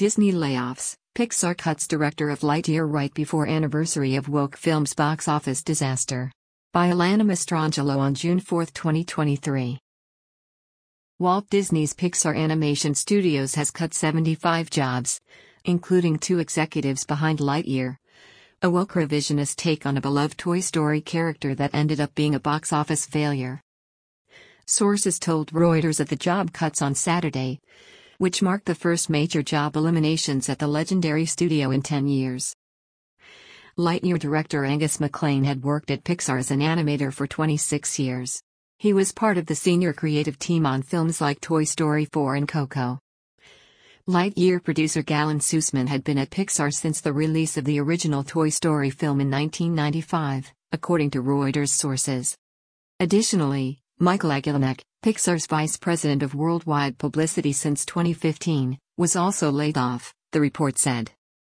Disney layoffs, Pixar cuts director of Lightyear right before anniversary of woke film's box office disaster. By Alana Mastrangelo on June 4, 2023. Walt Disney's Pixar Animation Studios has cut 75 jobs, including 2 executives behind Lightyear, a woke revisionist take on a beloved Toy Story character that ended up being a box office failure. Sources told Reuters of the job cuts on Saturday, which marked the first major job eliminations at the legendary studio in 10 years. Lightyear director Angus MacLane had worked at Pixar as an animator for 26 years. He was part of the senior creative team on films like Toy Story 4 and Coco. Lightyear producer Galen Sussman had been at Pixar since the release of the original Toy Story film in 1995, according to Reuters sources. Additionally, Michael Agulanek, Pixar's vice president of worldwide publicity since 2015, was also laid off, the report said.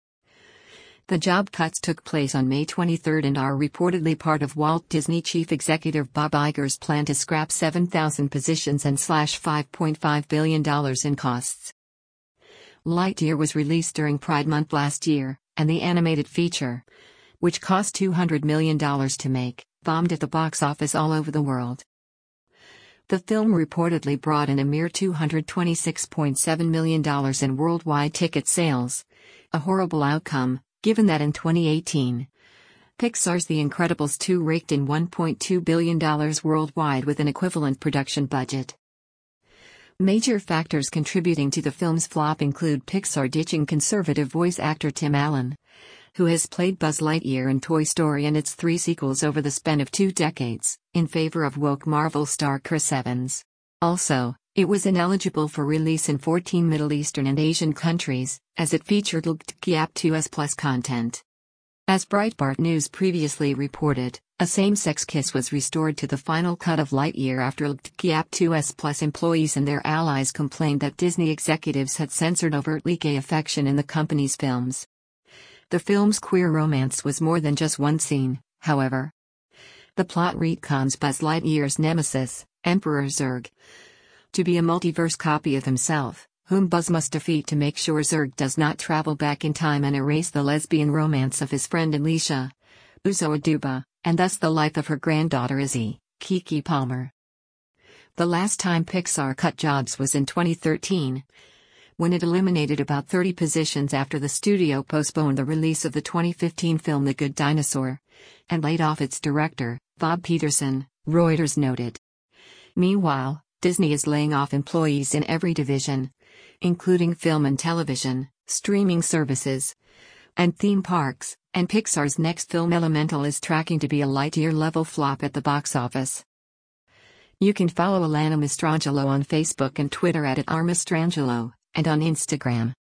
The job cuts took place on May 23 and are reportedly part of Walt Disney chief executive Bob Iger's plan to scrap 7,000 positions and slash $5.5 billion in costs. Lightyear was released during Pride Month last year, and the animated feature, which cost $200 million to make, bombed at the box office all over the world. The film reportedly brought in a mere $226.7 million in worldwide ticket sales, a horrible outcome, given that in 2018, Pixar's The Incredibles 2 raked in $1.2 billion worldwide with an equivalent production budget. Major factors contributing to the film's flop include Pixar ditching conservative voice actor Tim Allen, who has played Buzz Lightyear in Toy Story and its 3 sequels over the span of 2 decades, in favor of woke Marvel star Chris Evans. Also, it was ineligible for release in 14 Middle Eastern and Asian countries, as it featured LGBTQ+ content. As Breitbart News previously reported, a same-sex kiss was restored to the final cut of Lightyear after LGBTQ+ employees and their allies complained that Disney executives had censored overtly gay affection in the company's films. The film's queer romance was more than just one scene, however. The plot retcons Buzz Lightyear's nemesis, Emperor Zurg, to be a multiverse copy of himself, whom Buzz must defeat to make sure Zurg does not travel back in time and erase the lesbian romance of his friend Alicia, Uzo Aduba, and thus the life of her granddaughter Izzy, Keke Palmer. The last time Pixar cut jobs was in 2013, when it eliminated about 30 positions after the studio postponed the release of the 2015 film The Good Dinosaur, and laid off its director, Bob Peterson, Reuters noted. Meanwhile, Disney is laying off employees in every division, including film and television, streaming services, and theme parks, and Pixar's next film Elemental is tracking to be a Lightyear-level flop at the box office. You can follow Alana Mastrangelo on Facebook and Twitter @RMastrangelo, and on Instagram